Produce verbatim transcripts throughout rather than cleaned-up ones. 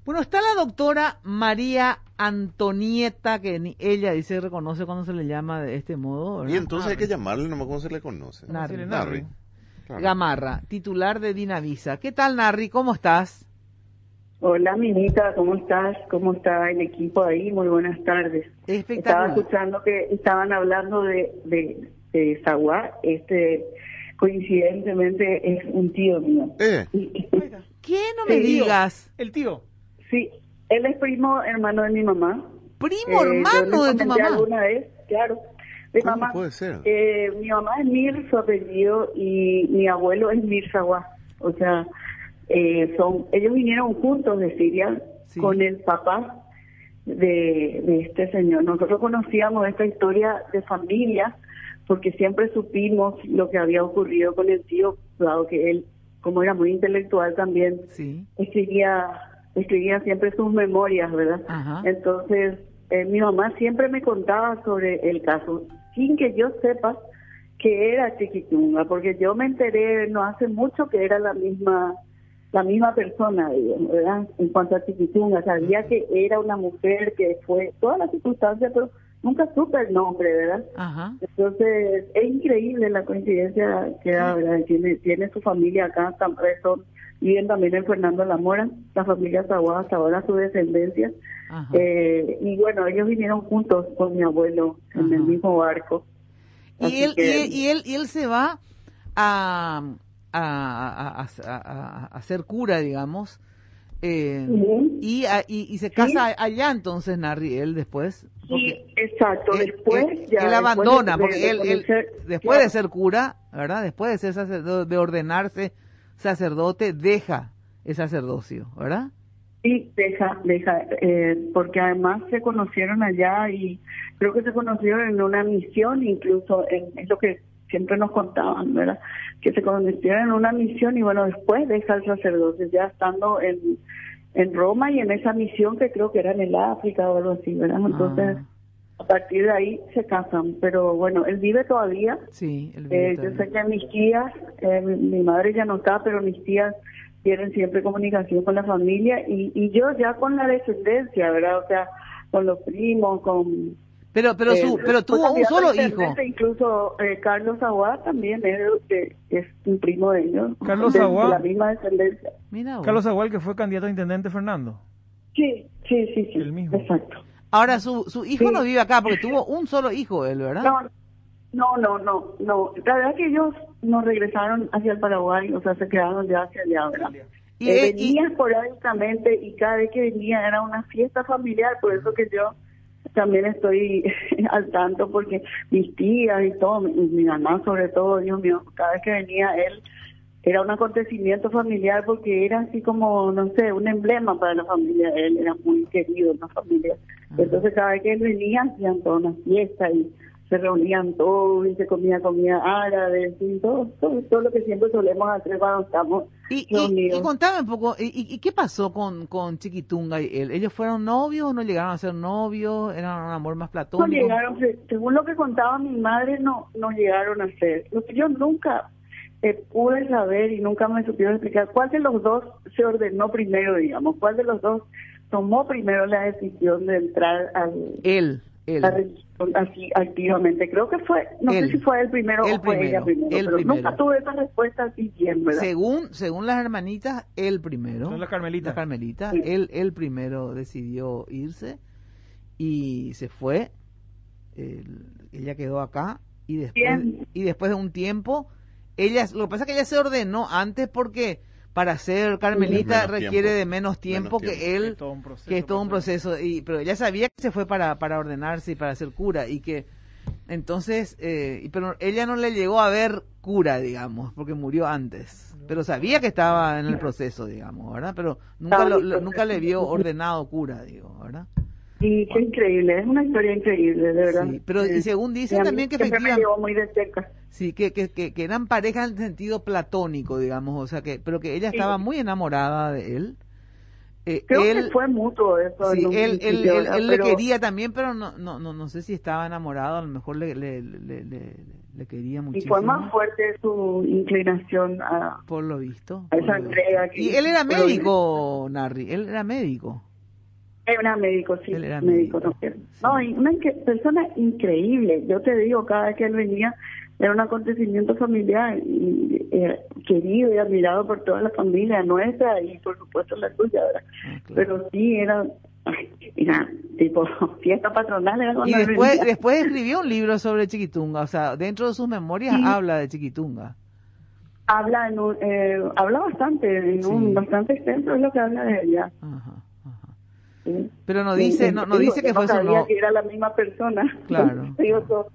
Bueno, está la doctora María Antonieta, que ni ella dice reconoce cuando se le llama de este modo, ¿verdad? Y entonces hay que llamarle nomás como se le conoce. Narri. Narri. Narri. Claro. Gamarra, titular de Dinavisa. ¿Qué tal, Narri? ¿Cómo estás? Hola, Minita, ¿cómo estás? ¿Cómo está el equipo ahí? Muy buenas tardes. Espectacular. Estaba escuchando que estaban hablando de, de, de Zaguá. Este, coincidentemente, es un tío mío. Eh. ¿Qué? No me Sí, digas. El tío. Sí, él es primo hermano de mi mamá. Primo Eh, hermano yo de le tu comenté mamá. alguna vez, claro. Mi ¿Cómo mamá, puede ser? Eh, mi mamá es Mir, su apellido, y mi abuelo es Mir Zaguá. O sea, eh, son, ellos vinieron juntos de Siria Sí. con el papá de, de este señor. Nosotros conocíamos esta historia de familia porque siempre supimos lo que había ocurrido con el tío, dado que él, como era muy intelectual también, Sí. escribía, escribía siempre sus memorias, ¿verdad? Ajá. Entonces, eh, mi mamá siempre me contaba sobre el caso, sin que yo sepa que era Chiquitunga, porque yo me enteré no hace mucho que era la misma la misma persona, digamos, ¿verdad? En cuanto a Chiquitunga, sabía que era una mujer que fue todas las circunstancias, pero nunca supe el nombre, ¿verdad? Ajá. Entonces, es increíble la coincidencia que da, ¿verdad? Tiene, tiene su familia acá, tam- son, viven también en Fernando La Mora, la familia Zaguá, hasta ahora su descendencia. Ajá. Eh, y bueno, ellos vinieron juntos con mi abuelo en Ajá. el mismo barco. Y Así él, que- y, él, y, él, y él se va a, a, a, a, a- a ser cura, digamos, eh, Ujú. y, a- y, y se casa allá entonces, Narri, él después. Sí, Porque exacto. él, Después él- ya. él después abandona, de- de- porque de él, él conocer- después claro. de ser cura, ¿verdad? Después de ser sacerdote, de ordenarse sacerdote, deja el sacerdocio, ¿verdad? Sí, deja, deja, eh, porque además se conocieron allá y creo que se conocieron en una misión, incluso en, es lo que siempre nos contaban, ¿verdad? Que se conocieron en una misión y bueno, después deja el sacerdocio, ya estando en, en Roma y en esa misión que creo que era en el África o algo así, ¿verdad? Entonces, Ah. a partir de ahí se casan, pero bueno, él vive todavía. Sí, él Eh, vive yo también. sé que mis tías, eh, mi, mi madre ya no está, pero mis tías tienen siempre comunicación con la familia y, y yo ya con la descendencia, ¿verdad? O sea, con los primos, con... Pero, pero, su, eh, pero fue tuvo un candidato solo a hijo. intendente, Incluso eh, Carlos Aguad también es, de- es un primo de ellos. Carlos de, Aguad. de la misma descendencia. Mira vos. Carlos Agual, que fue candidato a intendente, Fernando. Sí, sí, sí, sí. El mismo. Exacto. Ahora, su, su hijo Sí. no vive acá porque tuvo un solo hijo él, ¿verdad? No, no, no, no, no. La verdad que ellos no regresaron hacia el Paraguay, o sea, se quedaron ya hacia allá, ¿verdad? Y, Eh, eh, y- venía esporádicamente y cada vez que venía era una fiesta familiar, por eso que yo también estoy al tanto, porque mis tías y todo, mi, mi mamá sobre todo, Dios mío, cada vez que venía él era un acontecimiento familiar porque era así como, no sé, un emblema para la familia, él era muy querido en la familia. Entonces cada vez que él venía hacían toda una fiesta y se reunían todos y se comía comida árabe, y todo, todo, todo lo que siempre solemos hacer cuando estamos y, y, reunidos. y contame un poco, y, y- y qué pasó con, con Chiquitunga y él? ¿Ellos fueron novios o no llegaron a ser novios? ¿Era un amor más No platónico? llegaron, se- según lo que contaba mi madre, no, no llegaron a ser. Lo que yo nunca eh, pude saber y nunca me supieron explicar cuál de los dos se ordenó primero, digamos, cuál de los dos tomó primero la decisión de entrar al, Él, él. a la religión así activamente. Creo que fue, no Él. sé si fue él primero Él o fue ella primero, primero, él pero primero. nunca tuve esa respuesta así bien, ¿verdad? Según, según las hermanitas, él primero. Son las carmelitas. Las carmelitas. Sí. Él, él primero decidió irse y se fue. Él- ella quedó acá y después, Bien. y después de un tiempo, ella, lo que pasa es que ella se ordenó antes porque para ser carmelita Menos requiere tiempo. de menos tiempo Menos que tiempo. él, Es todo un proceso que es todo un para hacer. proceso. Y, pero ella sabía que se fue para, para ordenarse y para ser cura y que entonces, eh, y- pero ella no le llegó a ver cura, digamos, porque murió antes. Pero sabía que estaba en el proceso, digamos, ¿verdad? Pero nunca, Estaba lo, en el lo- nunca le proceso. vio ordenado cura, digo, ¿verdad? Y qué increíble, es una historia increíble, de verdad. Sí, pero y Eh, según y dicen a mí también que siempre me efectivamente, llevó muy de cerca. sí, que, que, que, que eran parejas en sentido platónico, digamos, o sea que, pero que ella Sí. estaba muy enamorada de él Eh, Creo él, que fue mutuo eso. sí, en un él, él, principio, él, ¿verdad? él Pero le quería también, pero no, no, no, no sé si estaba enamorado, a lo mejor le, le, le, le, le quería y muchísimo. fue más fuerte su inclinación a, Por lo visto. a por esa lo entrega. visto. Que Y él era por lo médico, Narri, él era médico. Era médico, sí, Él era médico. médico, No, sí. no, y una inque- persona increíble. Yo te digo, cada vez que él venía, era un acontecimiento familiar, y, eh, querido y admirado por toda la familia nuestra y por supuesto la tuya, ¿verdad? Ah, claro. Pero sí, era, ay, era tipo fiesta patronal. Era Y cuando él después, venía. después escribió un libro sobre Chiquitunga, o sea, dentro de sus memorias Sí. habla de Chiquitunga. Habla, en un, eh, habla bastante, en Sí. un bastante extenso es lo que habla de ella. Ajá, ajá. ¿Sí? Pero no Y- dice, y no, no digo, dice que yo fue no su sabía no. que era la misma persona. Claro. Digo, todo.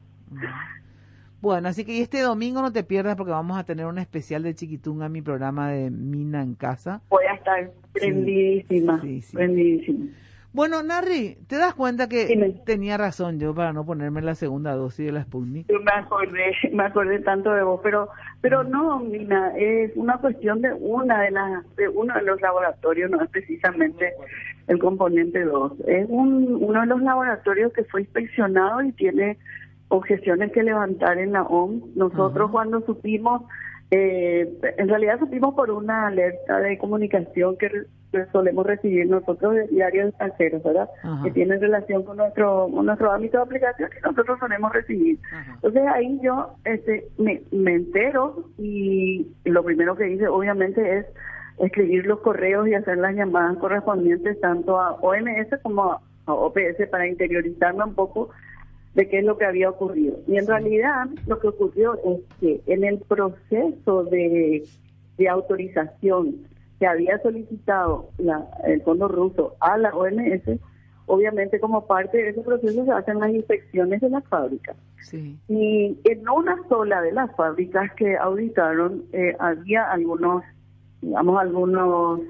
Bueno, así que este domingo no te pierdas porque vamos a tener un especial de Chiquitunga en mi programa de Mina en Casa. Voy a estar prendidísima, sí, sí. prendidísima. Bueno, Narri, ¿te das cuenta que Dime. tenía razón yo para no ponerme la segunda dosis de la Sputnik? Yo me acordé, me acordé tanto de vos, pero, pero no, Mina, es una cuestión de una de las, de uno de los laboratorios, no es precisamente el componente dos, es un, uno de los laboratorios que fue inspeccionado y tiene objeciones que levantar en la O M S. Nosotros Ajá. cuando supimos, eh, en realidad supimos por una alerta de comunicación que re- que solemos recibir nosotros de diarios extranjeros, ¿verdad? Ajá. Que tienen relación con nuestro con nuestro ámbito de aplicación y nosotros solemos recibir. Ajá. Entonces ahí yo este me, me entero y lo primero que hice obviamente es escribir los correos y hacer las llamadas correspondientes tanto a O M S como a, a O P S para interiorizarme un poco de qué es lo que había ocurrido. Y en Sí. realidad lo que ocurrió es que en el proceso de, de autorización que había solicitado la, el fondo ruso a la O M S, obviamente como parte de ese proceso se hacen las inspecciones de las fábricas. Sí. Y en una sola de las fábricas que auditaron eh, había algunos, digamos, algunos,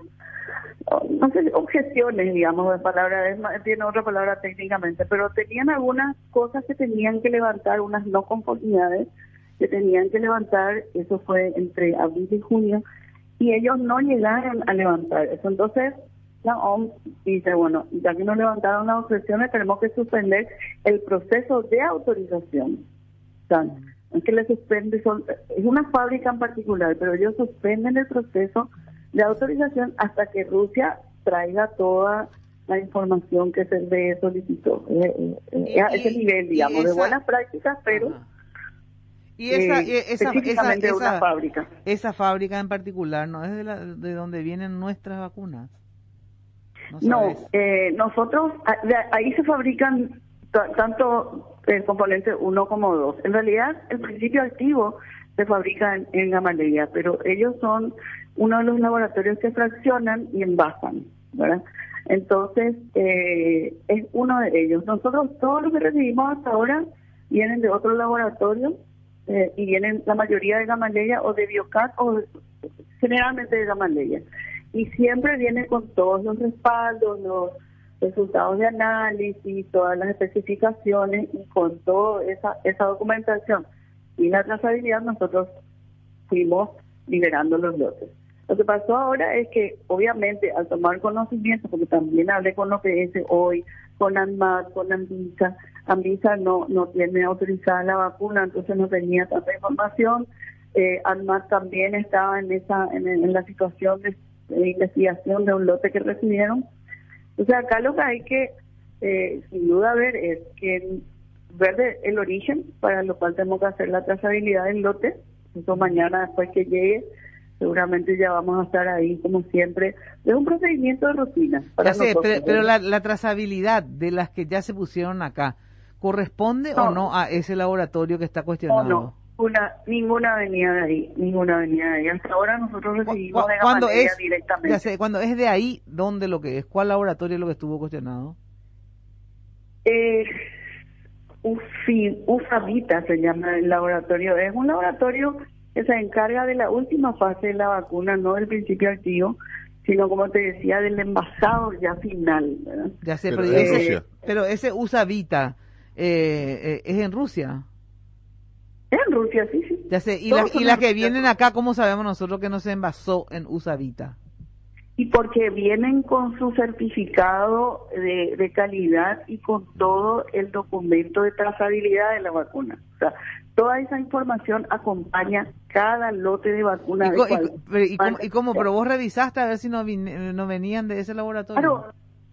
no sé, objeciones, digamos, de palabra, es más, tiene otra palabra técnicamente, pero tenían algunas cosas que tenían que levantar, unas no conformidades que tenían que levantar, eso fue entre abril y junio, y ellos no llegaron a levantar eso. Entonces, la O M S dice, bueno, ya que no levantaron las objeciones, tenemos que suspender el proceso de autorización. O sea, es que le suspende, son, es una fábrica en particular, pero ellos suspenden el proceso de autorización hasta que Rusia traiga toda la información que se le solicitó. Eh, eh, eh, Y- a ese y- nivel, y digamos, de esa- buenas prácticas, pero Ajá. Y esa, eh, y esa, esa, específicamente de una esa, fábrica. esa fábrica en particular, ¿no es de, la, de donde vienen nuestras vacunas? No, sabes. eh, nosotros, a- de ahí se fabrican t- tanto el componente uno como dos. En realidad, el principio activo se fabrica en, en Gamaleya, pero ellos son uno de los laboratorios que fraccionan y envasan, ¿verdad? Entonces, eh, es uno de ellos. Nosotros, todo lo que recibimos hasta ahora vienen de otro laboratorio eh, y vienen la mayoría de Gamaleya o de Biocat o de- generalmente de Gamaleya. Y siempre viene con todos los respaldos, los resultados de análisis, todas las especificaciones y con toda esa, esa documentación y la trazabilidad nosotros fuimos liberando los lotes. Lo que pasó ahora es que obviamente al tomar conocimiento, porque también hablé con O P S hoy, con ANMAT, con Anvisa, Anvisa no, no tiene autorizada la vacuna, entonces no tenía tanta información. Eh, ANMAT también estaba en esa en, en la situación de, de investigación de un lote que recibieron. O sea, acá lo que hay que, eh, sin duda, ver es que ver de- el origen, para lo cual tenemos que hacer la trazabilidad del lote. Eso mañana, después que llegue, seguramente ya vamos a estar ahí, como siempre. Es un procedimiento de rutina para Ya sé, nosotros, pero, pero ¿verdad? la, la trazabilidad de las que ya se pusieron acá, ¿corresponde o No. no a ese laboratorio que está No, cuestionado? no, una, ninguna venía de ahí, ninguna venía de ahí. Hasta ahora nosotros Cu- recibimos cu- de cuando Gamaleya es, directamente. ya sé, cuando es de ahí, ¿dónde lo que es? ¿Cuál laboratorio es lo que estuvo cuestionado? Eh, UFI, UFAVITA se llama el laboratorio. Es un laboratorio que se encarga de la última fase de la vacuna, no del principio activo, sino, como te decía, del envasado ya final, ¿verdad? Ya sé, Pero pero, en ese, Rusia. pero ese USA Vita eh, eh, es en Rusia. En Rusia, sí, sí. Ya sé, y Todos las son y las en que Rusia. vienen acá, ¿cómo sabemos nosotros que no se envasó en USA Vita? y porque vienen con su certificado de, de calidad y con todo el documento de trazabilidad de la vacuna. O sea, toda esa información acompaña cada lote de vacuna. ¿Y, de co- cual- y, pero, ¿y cómo, y cómo? Pero vos revisaste a ver si no, vin- no venían de ese laboratorio. Claro,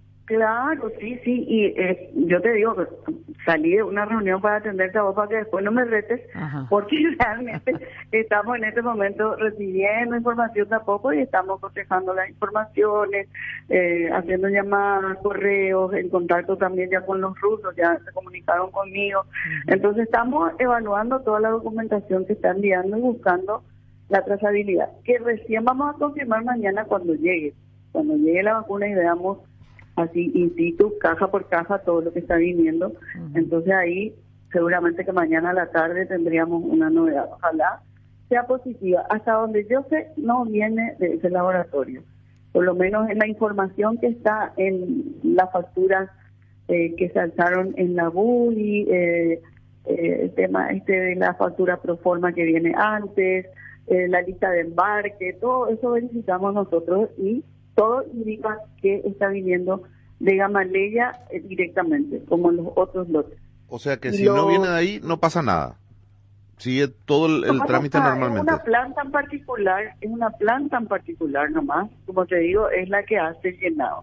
claro, sí, sí, y eh, yo te digo, salí de una reunión para atenderte a vos para que después no me retes, Ajá. porque realmente estamos en este momento recibiendo información tampoco y estamos cotejando las informaciones, eh, haciendo llamadas, correos, en contacto también ya con los rusos, ya se comunicaron conmigo. Ujú. Entonces estamos evaluando toda la documentación que está enviando y buscando la trazabilidad, que recién vamos a confirmar mañana cuando llegue, cuando llegue la vacuna y veamos así in situ, caja por caja, todo lo que está viniendo. Ujú. Entonces ahí seguramente que mañana a la tarde tendríamos una novedad. Ojalá sea positiva. Hasta donde yo sé, no viene de ese laboratorio. Por lo menos en la información que está en las facturas eh, que se alzaron en la B U I, eh, eh, el tema este de la factura pro forma que viene antes, eh, la lista de embarque, todo eso verificamos nosotros y todo indica que está viniendo de Gamaleya eh, directamente, como los otros lotes. O sea que Y si lo- no viene de ahí, no pasa nada. Sigue todo el, el No, trámite no, normalmente. Es una planta en particular, es una planta en particular nomás, como te digo, es la que hace el llenado.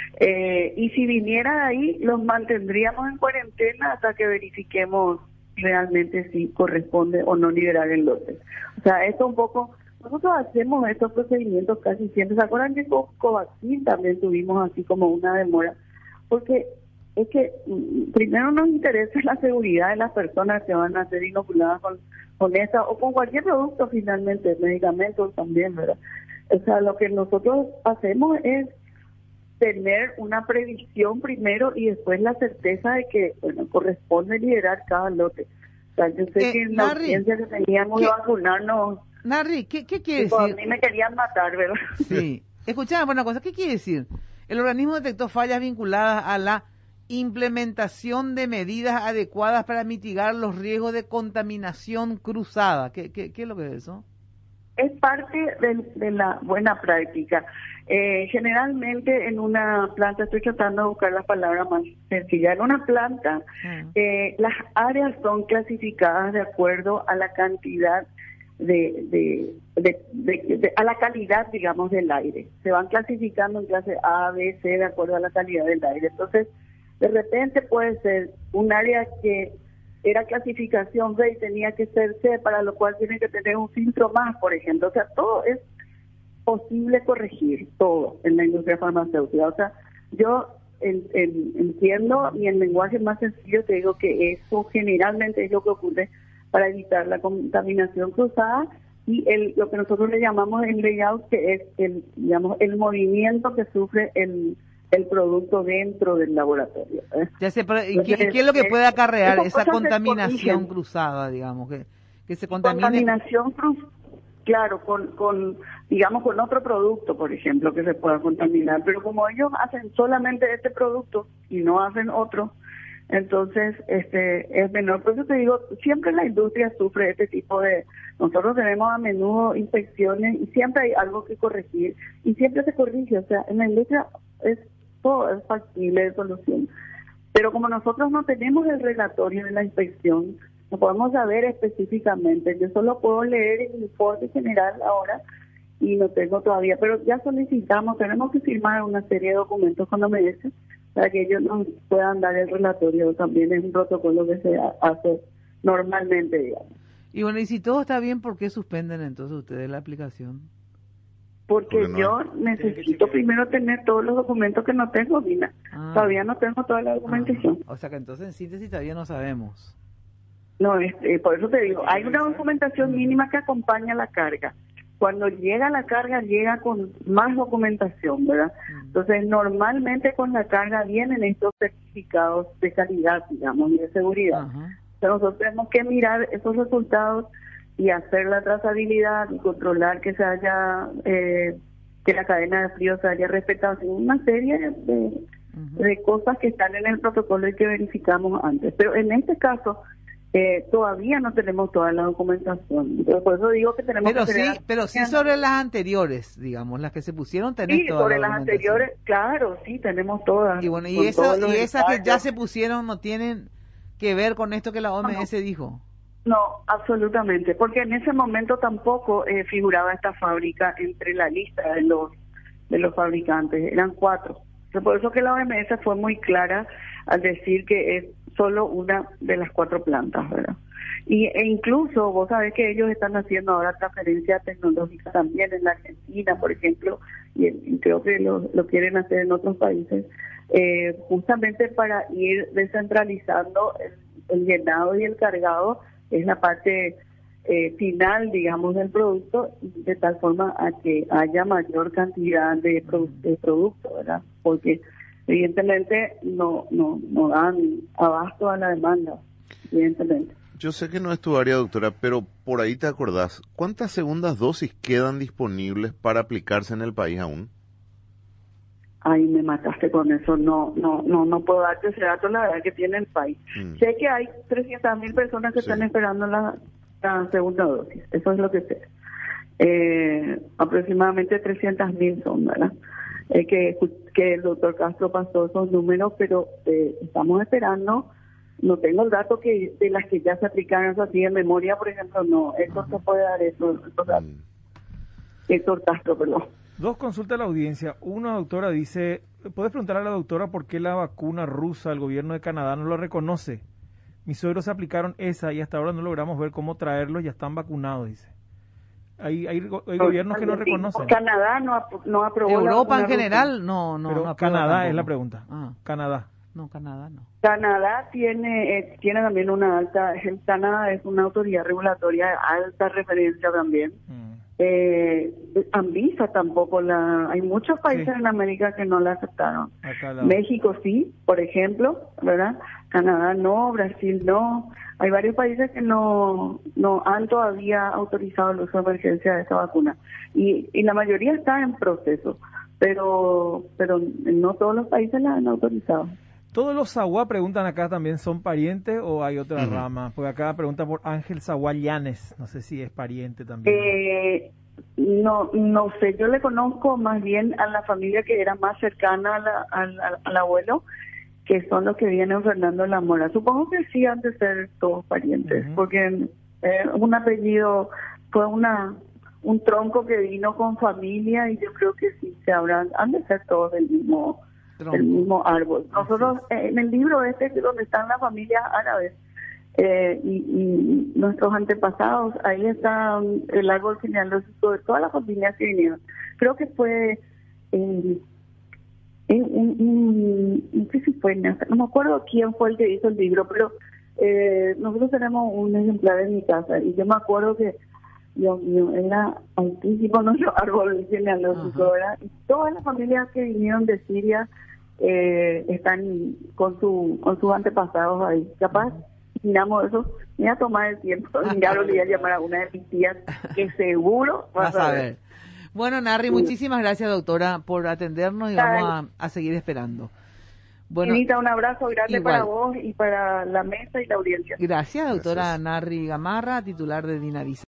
Eh, y si viniera de ahí, los mantendríamos en cuarentena hasta que verifiquemos realmente si corresponde o no liberar el lote. O sea, esto un poco, nosotros hacemos estos procedimientos casi siempre. ¿Se acuerdan que con Covaxin también tuvimos así como una demora? Porque es que mm, primero nos interesa la seguridad de las personas que van a ser inoculadas con, con esta o con cualquier producto finalmente, medicamentos también, ¿verdad? O sea, lo que nosotros hacemos es tener una previsión primero y después la certeza de que, bueno, corresponde liberar cada lote. O sea, yo sé Eh, que en la Larry, urgencia que teníamos ¿qué- de vacunarnos, Narri, ¿qué, qué quiere tipo, a decir? mí me querían matar, ¿verdad? Sí. Escuchame una cosa, ¿qué quiere decir? El organismo detectó fallas vinculadas a la implementación de medidas adecuadas para mitigar los riesgos de contaminación cruzada. ¿Qué, qué, qué es lo que es eso? Es parte de, de la buena práctica. Eh, generalmente en una planta, estoy tratando de buscar la palabra más sencilla, en una planta Ah. eh, las áreas son clasificadas de acuerdo a la cantidad de, de, de, de- de- a la calidad, digamos, del aire. Se van clasificando en clase A, B, C de acuerdo a la calidad del aire. Entonces, de repente puede ser un área que era clasificación B y tenía que ser C, para lo cual tiene que tener un filtro más, por ejemplo. O sea, todo es posible corregir, todo en la industria farmacéutica. O sea, yo en- en- entiendo y en lenguaje más sencillo te digo que eso generalmente es lo que ocurre para evitar la contaminación cruzada y el lo que nosotros le llamamos el layout, que es el, digamos, el movimiento que sufre el el producto dentro del laboratorio. ¿eh? Ya sé, pero ¿y qué, y Entonces, qué es lo que eh, puede acarrear esas esa cosas se contaminación corrigen. cruzada, digamos, que, que se contamine? Contaminación cruz, claro, con, con, digamos, con otro producto, por ejemplo, que se pueda contaminar, pero como ellos hacen solamente este producto y no hacen otro, entonces este es menor. Por eso te digo, siempre la industria sufre este tipo de, nosotros tenemos a menudo inspecciones y siempre hay algo que corregir y siempre se corrige. O sea, en la industria es todo es factible de solución. Pero como nosotros no tenemos el relatorio de la inspección, no podemos saber específicamente. Yo solo puedo leer el informe general ahora y no tengo todavía, pero ya solicitamos, tenemos que firmar una serie de documentos con O M S para que ellos nos puedan dar el relatorio. También es un protocolo que se ha- hace normalmente, digamos. Y bueno, y si todo está bien, ¿por qué suspenden entonces ustedes la aplicación? Porque Porque no yo hay- necesito primero tener todos los documentos que no tengo, Dina. Ah. Todavía no tengo toda la documentación. Ah, o sea que entonces en síntesis todavía no sabemos. No, este, por eso te digo, hay una documentación mínima que acompaña la carga. Cuando llega la carga, llega con más documentación, ¿verdad? Mm. Entonces, normalmente con la carga vienen estos certificados de calidad, digamos, y de seguridad. Ajá. Entonces, nosotros tenemos que mirar esos resultados y hacer la trazabilidad y controlar que se haya, eh, que la cadena de frío se haya respetado. Una serie de, Ujú. de cosas que están en el protocolo y que verificamos antes. Pero en este caso, Eh, todavía no tenemos toda la documentación. Por eso digo que tenemos pero que... sí, crear... pero sí sobre las anteriores, digamos, las que se pusieron, tenés Sí, toda sobre la las documentación. anteriores, claro, sí, tenemos todas. Y bueno, y, con eso, todos los y esas que ya detalles. se pusieron no tienen que ver con esto que la O M S No, no. dijo. No, absolutamente, porque en ese momento tampoco eh, figuraba esta fábrica entre la lista de los de los fabricantes, eran cuatro. Por eso que la O M S fue muy clara al decir que es solo una de las cuatro plantas, ¿verdad? Y, e incluso vos sabés que ellos están haciendo ahora transferencia tecnológica también en la Argentina, por ejemplo, y, y creo que lo, lo quieren hacer en otros países, eh, justamente para ir descentralizando el, el llenado y el cargado, es la parte eh, final, digamos, del producto, de tal forma a que haya mayor cantidad de, produ- de producto, ¿verdad? Porque evidentemente no, no, no dan abasto a la demanda, evidentemente. Yo sé que no es tu área, doctora, pero por ahí te acordás, ¿cuántas segundas dosis quedan disponibles para aplicarse en el país aún? Ay, me mataste con eso, no no no no puedo darte ese dato, la verdad que tiene el país. Mm. Sé que hay trescientas mil personas que sí. están esperando la, la segunda dosis, eso es lo que sé. Eh, aproximadamente trescientas mil son, ¿verdad? Eh, que, que el doctor Castro pasó esos números, pero eh, estamos esperando. No tengo el dato que de las que ya se aplicaron eso así en memoria, por ejemplo, no, eso se puede dar eso, esos datos. Mm. Héctor Castro, perdón. Dos consultas a la audiencia. Una, doctora, dice, ¿puedes preguntarle a la doctora por qué la vacuna rusa, el gobierno de Canadá no lo reconoce? Mis suegros se aplicaron esa y hasta ahora no logramos ver cómo traerlos, ya están vacunados, dice. Hay, hay, hay gobiernos que no reconocen. Canadá no, no aprobó. Europa en general rusa. no, no. Pero no Canadá tampoco. Es la pregunta. Ah. Canadá. No, Canadá no. Canadá tiene eh, tiene también una alta, el Canadá es una autoridad regulatoria de alta referencia también. Mm. Eh, Anvisa tampoco la, hay muchos países sí. en América que no la aceptaron. La... México sí, por ejemplo, ¿verdad? Canadá no, Brasil no. Hay varios países que no no han todavía autorizado el uso de emergencia de esta vacuna y, y la mayoría está en proceso, pero pero no todos los países la han autorizado. ¿Todos los Zaguá, preguntan acá, también son parientes o hay otra uh-huh. rama? Porque acá pregunta por Ángel Zaguá Llanes, no sé si es pariente también. Eh, no no sé, yo le conozco más bien a la familia que era más cercana a la, al, al, al abuelo, que son los que vienen Fernando La Mora. Supongo que sí han de ser todos parientes, uh-huh. porque eh, un apellido fue una un tronco que vino con familia y yo creo que sí se habrán, han de ser todos del mismo el mismo árbol. Nosotros eh, en el libro este donde están las familias árabes eh, y, y nuestros antepasados, ahí está el árbol genealógico de todas las familias que vinieron. Creo que fue eh, un, un, un, no sé si fue, no me acuerdo quién fue el que hizo el libro, pero eh, nosotros tenemos un ejemplar en mi casa y yo me acuerdo que Dios mío, era altísimo nuestro árbol genealógico, ¿verdad? Y todas las familias que vinieron de Siria eh, están con su con sus antepasados ahí. Capaz, miramos eso, me voy a tomar el tiempo, ya lo voy a llamar a una de mis tías, que seguro vas, vas a ver. ver. Bueno, Narri, sí. muchísimas gracias, doctora, por atendernos y vamos a, a seguir esperando. Bueno, Anita, un abrazo grande igual. Para vos y para la mesa y la audiencia. Gracias, doctora gracias. Narri Gamarra, titular de Dinavisa.